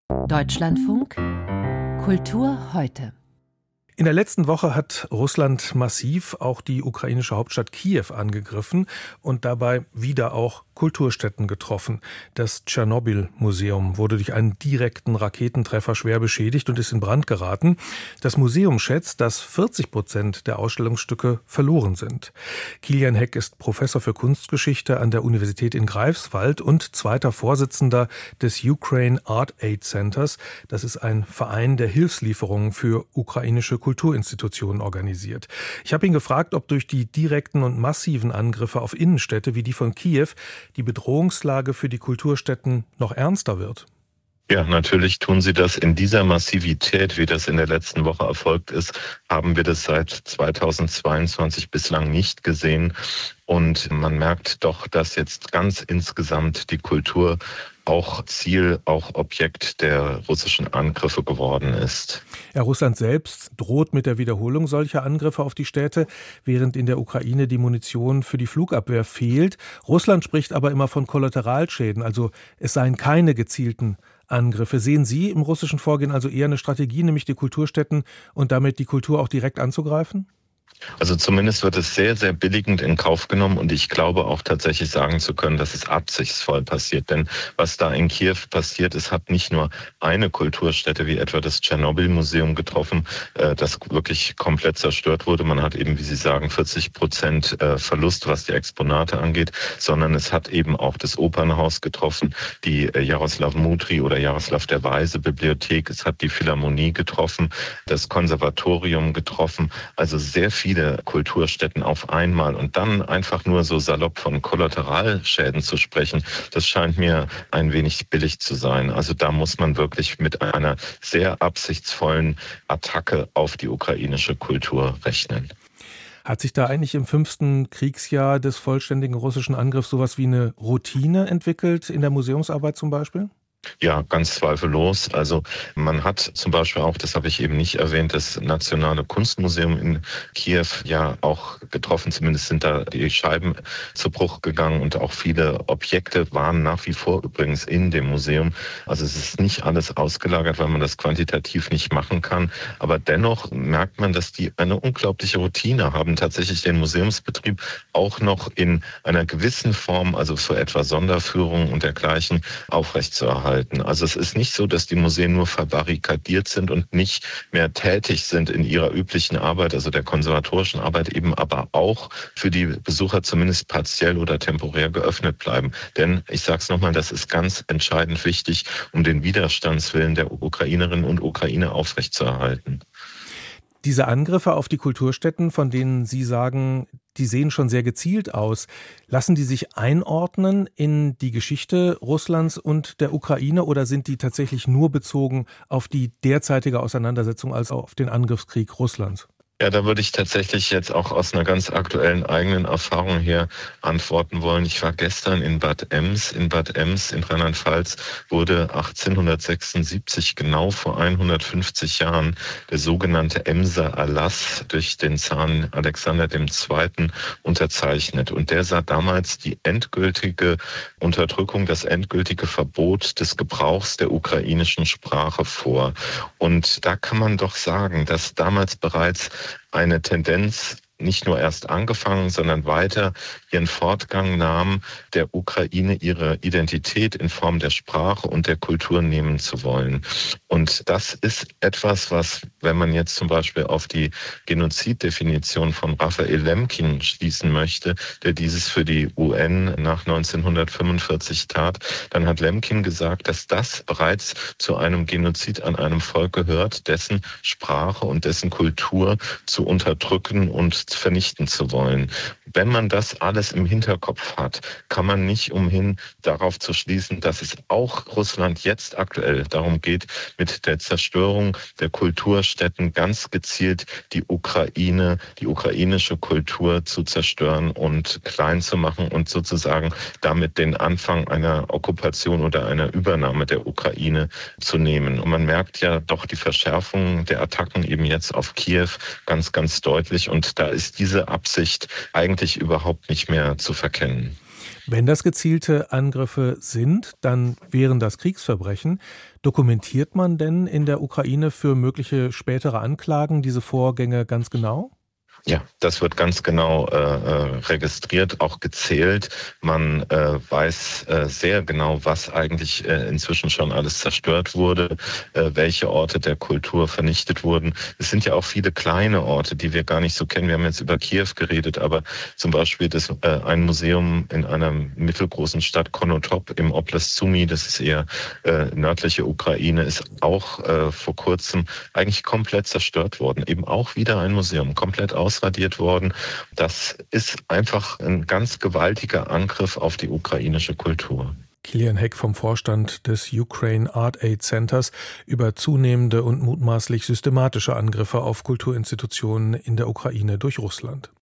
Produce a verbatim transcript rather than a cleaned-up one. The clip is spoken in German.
Deutschlandfunk Kultur heute. In der letzten Woche hat Russland massiv auch die ukrainische Hauptstadt Kiew angegriffen und dabei wieder auch Kulturstätten getroffen. Das Tschernobyl-Museum wurde durch einen direkten Raketentreffer schwer beschädigt und ist in Brand geraten. Das Museum schätzt, dass vierzig Prozent der Ausstellungsstücke verloren sind. Kilian Heck ist Professor für Kunstgeschichte an der Universität in Greifswald und zweiter Vorsitzender des Ukraine Art Aid Centers. Das ist ein Verein, der Hilfslieferungen für ukrainische Kulturinstitutionen organisiert. Ich habe ihn gefragt, ob durch die direkten und massiven Angriffe auf Innenstädte wie die von Kiew die Bedrohungslage für die Kulturstätten noch ernster wird. Ja, natürlich tun sie das. In dieser Massivität, wie das in der letzten Woche erfolgt ist, haben wir das seit zweitausendzweiundzwanzig bislang nicht gesehen. Und man merkt doch, dass jetzt ganz insgesamt die Kultur auch Ziel, auch Objekt der russischen Angriffe geworden ist. Ja, Russland selbst droht mit der Wiederholung solcher Angriffe auf die Städte, während in der Ukraine die Munition für die Flugabwehr fehlt. Russland spricht aber immer von Kollateralschäden, also es seien keine gezielten Angriffe. Sehen Sie im russischen Vorgehen also eher eine Strategie, nämlich die Kulturstätten und damit die Kultur auch direkt anzugreifen? Also zumindest wird es sehr, sehr billigend in Kauf genommen und ich glaube auch tatsächlich sagen zu können, dass es absichtsvoll passiert. Denn was da in Kiew passiert ist, hat nicht nur eine Kulturstätte wie etwa das Tschernobyl-Museum getroffen, das wirklich komplett zerstört wurde. Man hat eben, wie Sie sagen, vierzig Prozent Verlust, was die Exponate angeht, sondern es hat eben auch das Opernhaus getroffen, die Jaroslav Mudry oder Jaroslav der Weise Bibliothek. Es hat die Philharmonie getroffen, das Konservatorium getroffen. Also sehr viele Kulturstätten auf einmal und dann einfach nur so salopp von Kollateralschäden zu sprechen, das scheint mir ein wenig billig zu sein. Also da muss man wirklich mit einer sehr absichtsvollen Attacke auf die ukrainische Kultur rechnen. Hat sich da eigentlich im fünften Kriegsjahr des vollständigen russischen Angriffs sowas wie eine Routine entwickelt, in der Museumsarbeit zum Beispiel? Ja, ganz zweifellos. Also man hat zum Beispiel auch, das habe ich eben nicht erwähnt, das Nationale Kunstmuseum in Kiew ja auch getroffen. Zumindest sind da die Scheiben zu Bruch gegangen und auch viele Objekte waren nach wie vor übrigens in dem Museum. Also es ist nicht alles ausgelagert, weil man das quantitativ nicht machen kann. Aber dennoch merkt man, dass die eine unglaubliche Routine haben, tatsächlich den Museumsbetrieb auch noch in einer gewissen Form, also für etwa Sonderführungen und dergleichen, aufrechtzuerhalten. Also es ist nicht so, dass die Museen nur verbarrikadiert sind und nicht mehr tätig sind in ihrer üblichen Arbeit, also der konservatorischen Arbeit eben, aber auch für die Besucher zumindest partiell oder temporär geöffnet bleiben. Denn ich sage es nochmal, das ist ganz entscheidend wichtig, um den Widerstandswillen der Ukrainerinnen und Ukrainer aufrechtzuerhalten. Diese Angriffe auf die Kulturstätten, von denen Sie sagen, die sehen schon sehr gezielt aus, lassen die sich einordnen in die Geschichte Russlands und der Ukraine oder sind die tatsächlich nur bezogen auf die derzeitige Auseinandersetzung als auf den Angriffskrieg Russlands? Ja, da würde ich tatsächlich jetzt auch aus einer ganz aktuellen eigenen Erfahrung her antworten wollen. Ich war gestern in Bad Ems. In Bad Ems in Rheinland-Pfalz wurde achtzehnhundertsechsundsiebzig, genau vor hundertfünfzig Jahren, der sogenannte Emser Erlass durch den Zaren Alexander der Zweite unterzeichnet. Und der sah damals die endgültige Unterdrückung, das endgültige Verbot des Gebrauchs der ukrainischen Sprache vor. Und da kann man doch sagen, dass damals bereits eine Tendenz nicht nur erst angefangen, sondern weiter ihren Fortgang nahm, der Ukraine ihre Identität in Form der Sprache und der Kultur nehmen zu wollen. Und das ist etwas, was, wenn man jetzt zum Beispiel auf die Genoziddefinition von Raphael Lemkin schließen möchte, der dieses für die U N nach neunzehnhundertfünfundvierzig tat, dann hat Lemkin gesagt, dass das bereits zu einem Genozid an einem Volk gehört, dessen Sprache und dessen Kultur zu unterdrücken und vernichten zu wollen. Wenn man das alles im Hinterkopf hat, kann man nicht umhin darauf zu schließen, dass es auch Russland jetzt aktuell darum geht, mit der Zerstörung der Kulturstätten ganz gezielt die Ukraine, die ukrainische Kultur zu zerstören und klein zu machen und sozusagen damit den Anfang einer Okkupation oder einer Übernahme der Ukraine zu nehmen. Und man merkt ja doch die Verschärfung der Attacken eben jetzt auf Kiew ganz, ganz deutlich und da ist diese Absicht eigentlich überhaupt nicht mehr zu verkennen. Wenn das gezielte Angriffe sind, dann wären das Kriegsverbrechen. Dokumentiert man denn in der Ukraine für mögliche spätere Anklagen diese Vorgänge ganz genau? Ja, das wird ganz genau äh, registriert, auch gezählt. Man äh, weiß äh, sehr genau, was eigentlich äh, inzwischen schon alles zerstört wurde, äh, welche Orte der Kultur vernichtet wurden. Es sind ja auch viele kleine Orte, die wir gar nicht so kennen. Wir haben jetzt über Kiew geredet, aber zum Beispiel das, äh, ein Museum in einer mittelgroßen Stadt Konotop im Oblast Sumy, das ist eher äh, nördliche Ukraine, ist auch äh, vor kurzem eigentlich komplett zerstört worden. Eben auch wieder ein Museum, komplett aus ausradiert worden. Das ist einfach ein ganz gewaltiger Angriff auf die ukrainische Kultur. Kilian Heck vom Vorstand des Ukraine Art Aid Centers über zunehmende und mutmaßlich systematische Angriffe auf Kulturinstitutionen in der Ukraine durch Russland.